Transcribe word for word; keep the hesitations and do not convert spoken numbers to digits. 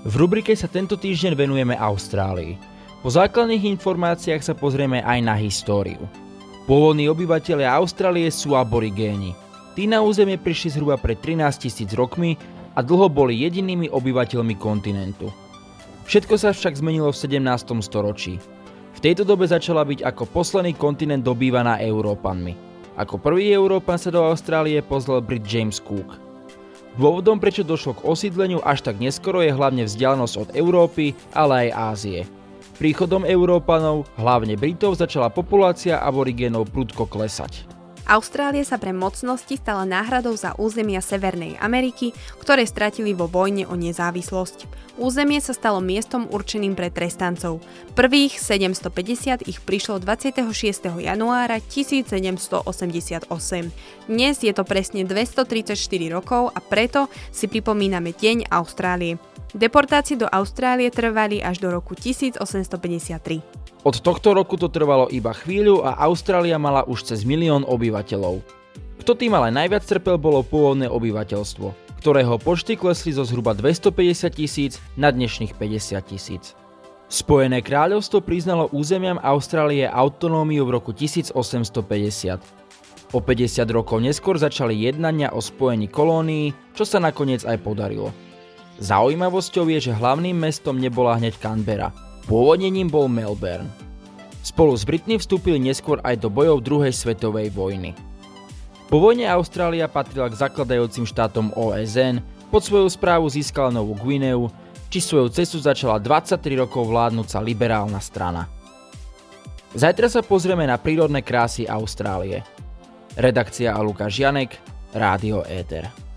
V rubrike sa tento týždeň venujeme Austrálii. Po základných informáciách sa pozrieme aj na históriu. Pôvodní obyvatelia Austrálie sú aborigéni. Tí na územie prišli zhruba pred trinásť tisíc rokmi a dlho boli jedinými obyvateľmi kontinentu. Všetko sa však zmenilo v sedemnástom storočí. V tejto dobe začala byť ako posledný kontinent dobývaná Európanmi. Ako prvý Európan sa do Austrálie pozrel Brit James Cook. Dôvodom, prečo došlo k osídleniu až tak neskoro, je hlavne vzdialenosť od Európy, ale aj Ázie. Príchodom Európanov, hlavne Britov, začala populácia aborigénov prudko klesať. Austrália sa pre mocnosti stala náhradou za územia Severnej Ameriky, ktoré stratili vo vojne o nezávislosť. Územie sa stalo miestom určeným pre trestancov. Prvých sedemstopäťdesiat ich prišlo dvadsiateho šiesteho januára tisícsedemstoosemdesiatosem. Dnes je to presne dvestotridsaťštyri rokov a preto si pripomíname Deň Austrálie. Deportácie do Austrálie trvali až do roku tisícosemstopäťdesiattri. Od tohto roku to trvalo iba chvíľu a Austrália mala už cez milión obyvateľov. Kto tým ale najviac trpel, bolo pôvodné obyvateľstvo, ktorého počty klesli zo zhruba dvestopäťdesiat tisíc na dnešných päťdesiat tisíc. Spojené kráľovstvo priznalo územiam Austrálie autonómiu v roku tisícosemstopäťdesiat. O päťdesiat rokov neskôr začali jednania o spojení kolónií, čo sa nakoniec aj podarilo. Zaujímavosťou je, že hlavným mestom nebola hneď Canberra. Pôvodne ním bol Melbourne. Spolu s Britmi vstúpili neskôr aj do bojov druhej svetovej vojny. Po vojne Austrália patrila k zakladajúcim štátom ó es en, pod svoju správu získala Novú Guineu, či svoju cestu začala dvadsaťtri rokov vládnúca liberálna strana. Zajtra sa pozrieme na prírodné krásy Austrálie. Redakcia a Lukáš Janek, Rádio Éter.